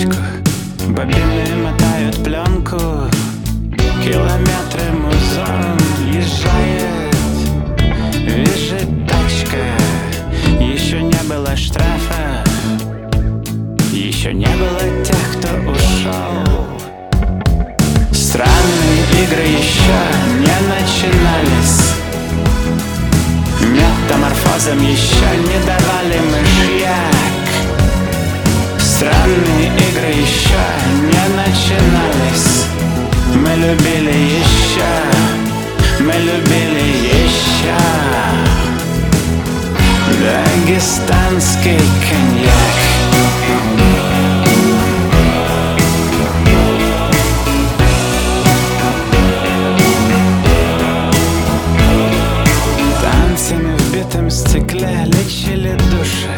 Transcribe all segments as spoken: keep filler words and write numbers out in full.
точку. Бобины мотают пленку, километры музон езжает. Визжит тачка, еще не было штрафа, еще не было тех, кто ушел. Странные игры еще не начинались, метаморфозам еще не давали мышьяк. Странные игры еще не начинались. Мы любили еще, мы любили еще дагестанский коньяк. Танцами в битом стекле лечили души,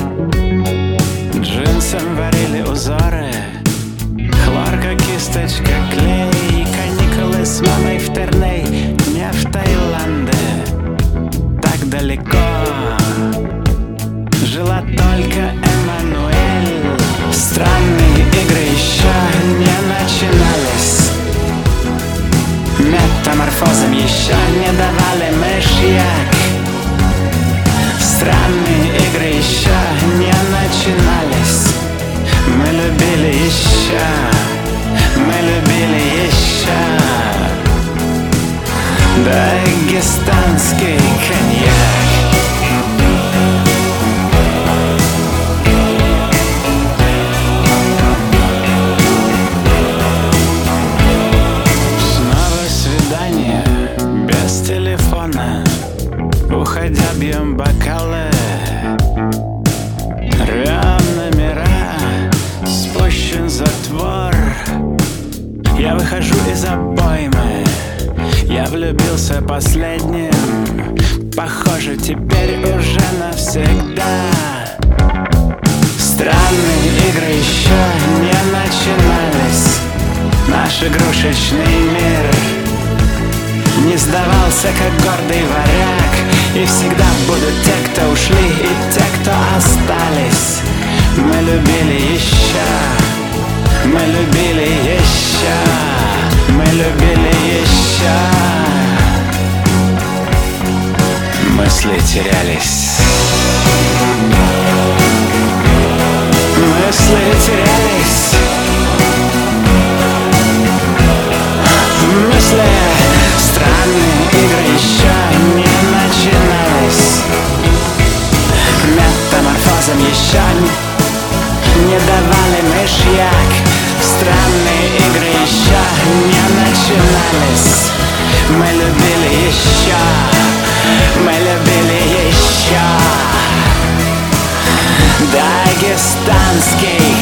джинсом варили узоры, хлорка, кисточка, клей, каникулы с мамой в Терней, не в Таиланде. Так далеко жила только Эммануэль. Странные игры еще не начинались, метаморфозам еще не давали мышьяк. Странные игры еще не начинались. Мы любили еще, мы любили еще дагестанский коньяк. Снова свидание без телефона, уходя бьем бокалы, рвем номера, спущен затвор. Я выхожу из обоймы, я влюбился последним, похоже, теперь уже навсегда. Странные игры еще не начинались, наш игрушечный мир не сдавался, как гордый варяг. И всегда будут те, кто ушли, и те, кто остались. Мы любили еще, мы любили еще, мы любили еще. Мысли терялись, мысли терялись, мысли. Странные игры еще не начинались, метаморфозам еще не давали мышьяк. Странные игры еще не начинались. Мы любили еще, мы любили еще дагестанский